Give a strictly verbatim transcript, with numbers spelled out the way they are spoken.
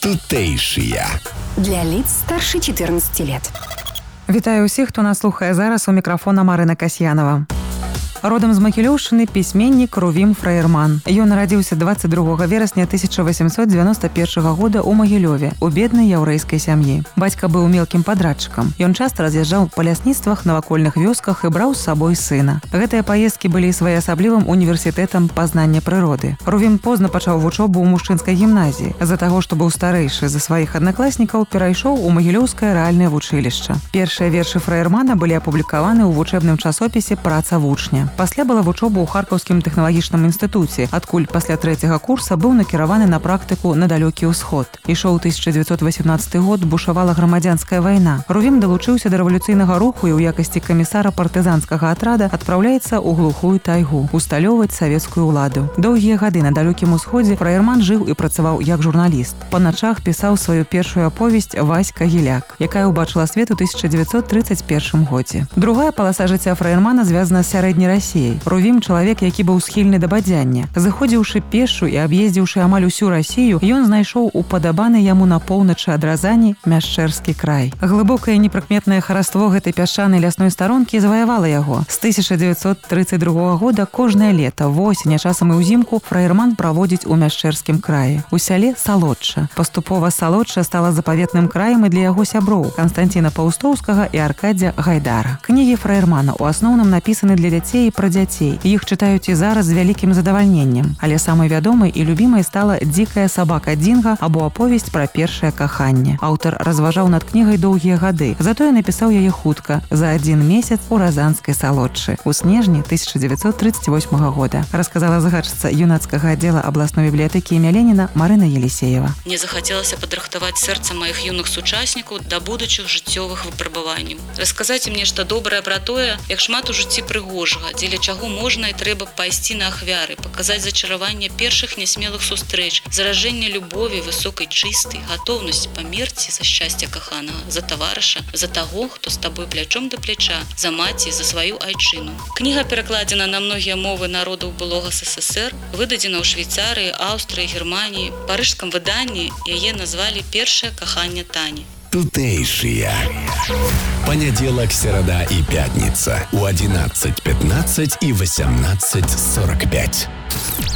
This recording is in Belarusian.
Тутейшие. Для лиц старше четырнадцати лет. Вітаю ўсіх, хто нас слухае зараз. У мікрафона Марына Касьянова. Родам з Магілёўшчыны пісьменнік Рувім Фраерман. Ён нарадзіўся двадцать другого верасня тысяча восемьсот девяносто первого года ў Магілёве, у беднай яўрэйскай сям'і. Бацька быў мелкім падрадчыкам. Ён часта раз'язджаў па лясніцтвах на вакольных вёсках і браў з сабой сына. Гэтыя паездкі былі своеасаблівым універсітэтам пазнання прыроды. Рувім позна пачаў вучобу ў мужчынскай гімназіі. З-за таго, што быў старэйшы за сваіх аднакласнікаў, перайшоў у Магілёўскае рэальнае вучылішча. Першыя вершы Фраермана былі апублікаваны ў вучэбным часопісе «Праца вучня». Пасля была вучоба ў Харкаўскім тэхналагічным інстытуце, адкуль пасля трэцяга курса быў накіраваны на практыку на далёкі ўсход. Ішоў тысяча девятьсот восемнадцатый год, бушавала грамадзянская вайна. Рувім далучыўся да рэвалюцыйнага руху і ў якасці камісара партызанскага атрада адпраўляецца ў глухую тайгу, усталёўваць савецкую ўладу. Доўгія гады на далёкім усходзе Фраерман жыў і працаваў як журналіст. Па начах пісаў сваю першую аповесць «Васька Гіляк», якая ўбачыла свет у тысяча девятьсот тридцать первом годзе. Другая паласа жыцця Фраермана звязана з сярэдняй Расіяй. Рувім чалавек, які быў схільны да бадзяння. Заходзіўшы пешшу і аб'ездзіўшы амаль усю Расію, ён знайшоў упадабаны яму на поўначы ад Разані Мяшчэрскі край. Глыбокае непрыкметнае хараство гэтай пясчанай лясной старонкі заваявала яго. З тысяча девятьсот тридцать другого года кожнае лета, восень, а часам і ўзімку Фраерман праводзіць у Мяшчэрскім краі. У сяле Салодча. Паступова Салодча стала запаветным краем і для яго сяброў Канстанціна Паўстоўскага і Аркадзя Гайдара. Кнігі Фраермана ў асноўным напісаны для дзяцей і пра дзяцей. Іх чытаюць і зараз з вялікім задавальненнем. Але самай вядомай і любімай стала «Дзікая сабака Дзінга» або аповесць пра першае каханне. Аўтар разважаў над кнігай доўгія гады. Затое напісаў яе хутка, за адзін месяц у Разанскай Салодчы, у снежні тысяча девятьсот тридцать восьмого года. Расказала загадчыца юнацкага аддзела абласной бібліятэкі імя Леніна Марына Елісеева. Мне захацелася падрыхтаваць сэрца маіх юных сучаснікаў да будучых жыццёвых выпрабаванняў. Расказаць ім нешта добрае пра тое, як шмат у жыцці прыгожага, дзеля чаго можна і трэба пайсці на ахвяры, паказаць зачараванне першых нясмелых сустрэч, заражэнне любові, высокай чыстай, гатоўнасці памерці за шчасце каханага, за таварыша, за таго, хто з табой плячом да пляча, за маці, за сваю айчыну. Кніга перакладзена на многія мовы народаў былога СССР, выдадзена ў Швейцарыі, Аўстрыі, Германіі. У парыжскім выданні яе назвалі «Першае каханне Тані». Тутейшие. Понедельник, середа и пятница у одиннадцать пятнадцать и восемнадцать сорок пять.